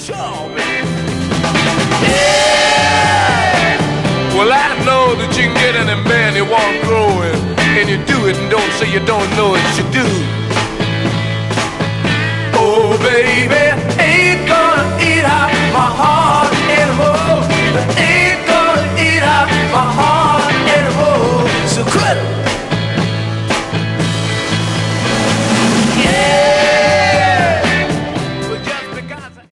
Show me. Yeah. Well, I know that you can get in a man you want growing, and you do it and don't say you don't know it, you do. Oh, baby, ain't gonna eat out my heart anymore. Ain't gonna eat out my heart anymore. So quit.